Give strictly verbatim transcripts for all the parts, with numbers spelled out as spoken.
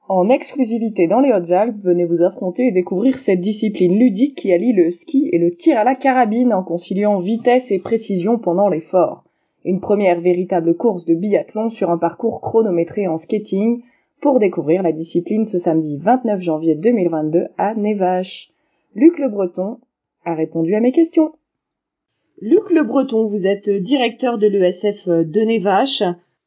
En exclusivité dans les Hautes-Alpes, venez vous affronter et découvrir cette discipline ludique qui allie le ski et le tir à la carabine en conciliant vitesse et précision pendant l'effort. Une première véritable course de biathlon sur un parcours chronométré en skating pour découvrir la discipline ce samedi vingt-neuf janvier deux mille vingt-deux à Névache. Luc Le Breton a répondu à mes questions. Luc Le Breton, vous êtes directeur de l'E S F de Névache.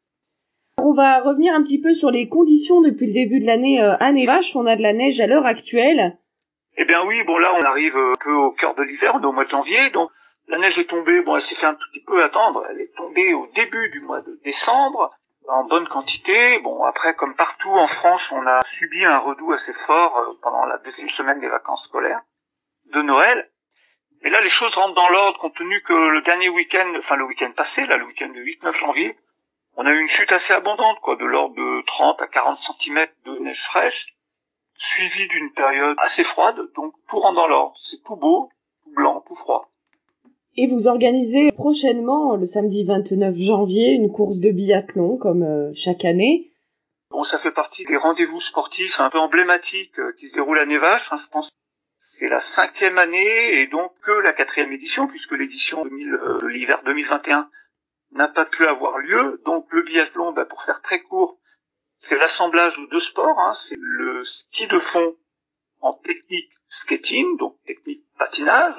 On va revenir un petit peu sur les conditions depuis le début de l'année à Névache. On a de la neige à l'heure actuelle. Eh bien oui, bon là on arrive un peu au cœur de l'hiver, on est au mois de janvier, donc la neige est tombée, bon elle s'est fait un tout petit peu attendre, elle est tombée au début du mois de décembre, en bonne quantité. Bon après, comme partout en France, on a subi un redout assez fort pendant la deuxième semaine des vacances scolaires de Noël. Mais là les choses rentrent dans l'ordre compte tenu que le dernier week-end, enfin le week-end passé, là le week-end du huit neuf janvier, on a eu une chute assez abondante, quoi, de l'ordre de trente à quarante centimètres de neige fraîche, suivie d'une période assez froide, donc tout rentre dans l'ordre. C'est tout beau, tout blanc, tout froid. Et vous organisez prochainement, le samedi vingt-neuf janvier, une course de biathlon, comme euh, chaque année. Bon, ça fait partie des rendez-vous sportifs un peu emblématiques euh, qui se déroulent à Névache, hein, je pense. C'est la cinquième année et donc que la quatrième édition, puisque l'édition deux mille, euh, de l'hiver deux mille vingt et un n'a pas pu avoir lieu. Donc le biathlon, bah, pour faire très court, c'est l'assemblage de deux sports, hein. C'est le ski de fond en technique skating, donc technique patinage,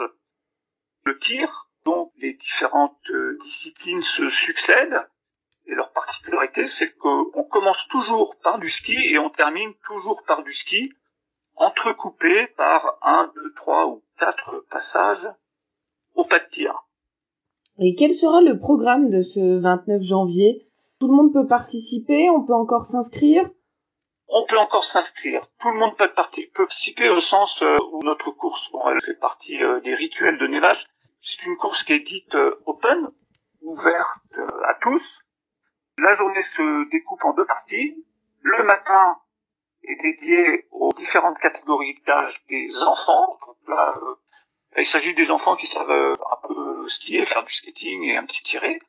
le tir, donc les différentes euh, disciplines se succèdent, et leur particularité, c'est qu'on commence toujours par du ski et on termine toujours par du ski, entrecoupé par un, deux, trois ou quatre passages au pas de tir. Et quel sera le programme de ce vingt-neuf janvier ? Tout le monde peut participer, on peut encore s'inscrire ? On peut encore s'inscrire. Tout le monde peut participer au sens euh, où notre course, bon, elle fait partie euh, des rituels de Névache. C'est une course qui est dite euh, open, ouverte euh, à tous. La journée se découpe en deux parties. Le matin est dédié aux différentes catégories d'âge des enfants. Donc là, euh, il s'agit des enfants qui savent euh, un peu skier, faire du skating et un petit tirer.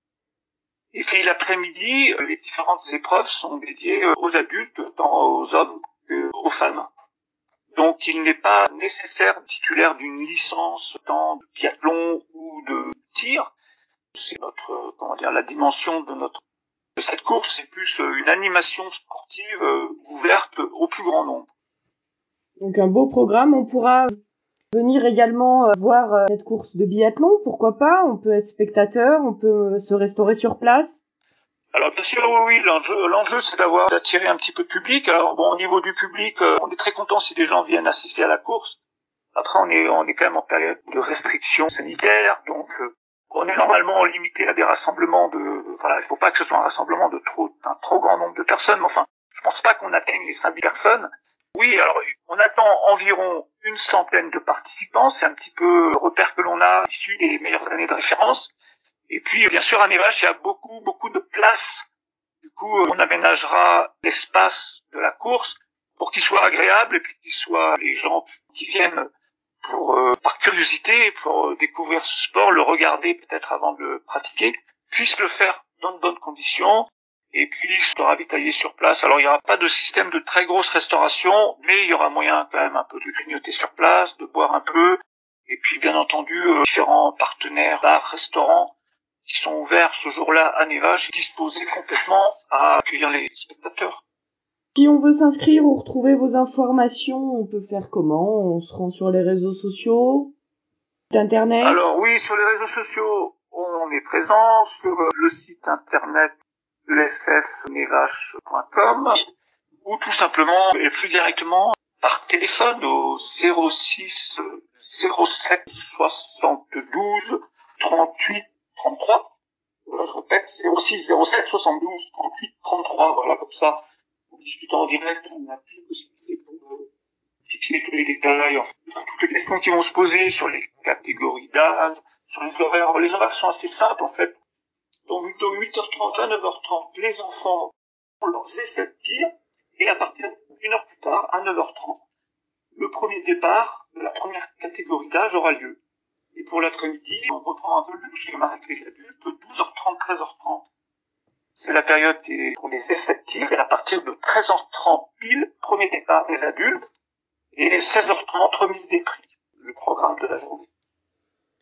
Et puis l'après-midi, les différentes épreuves sont dédiées aux adultes, tant aux hommes qu'aux femmes. Donc il n'est pas nécessaire titulaire d'une licence dans de biathlon ou de tir. C'est notre, comment dire, la dimension de notre de cette course, c'est plus une animation sportive ouverte au plus grand nombre. Donc un beau programme, on pourra venir également voir cette course de biathlon, pourquoi pas, on peut être spectateur, on peut se restaurer sur place. Alors bien sûr, oui, oui, l'enjeu, l'enjeu c'est d'avoir d'attirer un petit peu de public. Alors bon, au niveau du public, on est très content si des gens viennent assister à la course. Après, on est, on est quand même en période de restrictions sanitaires, donc euh, on est normalement limité à des rassemblements de, voilà, il faut pas que ce soit un rassemblement de trop, d'un trop grand nombre de personnes. Mais enfin, je pense pas qu'on atteigne les cinq mille personnes. Oui, alors on attend environ une centaine de participants. C'est un petit peu le repère que l'on a issu des meilleures années de référence. Et puis, bien sûr, à Névache, il y a beaucoup, beaucoup de places. Du coup, on aménagera l'espace de la course pour qu'il soit agréable et puis qu'il soit, les gens qui viennent pour, euh, par curiosité, pour euh, découvrir ce sport, le regarder peut-être avant de le pratiquer, puissent le faire dans de bonnes conditions et puis se ravitailler sur place. Alors, il n'y aura pas de système de très grosse restauration, mais il y aura moyen quand même un peu de grignoter sur place, de boire un peu. Et puis, bien entendu, euh, différents partenaires, bars, restaurants, qui sont ouverts ce jour-là à Névache, disposés complètement à accueillir les spectateurs. Si on veut s'inscrire ou retrouver vos informations, on peut faire comment ? On se rend sur les réseaux sociaux, internet ? Alors oui, sur les réseaux sociaux, on est présent sur le site internet e s f névache point com ou tout simplement et plus directement par téléphone au zéro six zéro sept soixante-douze trente-huit trente-trois. Voilà, je répète, zéro six zéro sept soixante-douze trente-huit trente-trois. Voilà, comme ça, en discutant en direct, on a plus de possibilités pour euh, fixer tous les détails, enfin, toutes les questions qui vont se poser sur les catégories d'âge, sur les horaires. Les horaires sont assez simples, en fait. Donc, de huit heures trente à neuf heures trente, les enfants font leurs essais de tir, et à partir d'une heure plus tard, à neuf heures trente, le premier départ de la première catégorie d'âge aura lieu. Et pour l'après-midi, on reprend un peu le schéma avec les adultes, douze heures trente, treize heures trente. C'est la période des, pour les essais de tir, et à partir de treize heures trente pile, premier départ des adultes, et seize heures trente, remise des prix, le programme de la journée.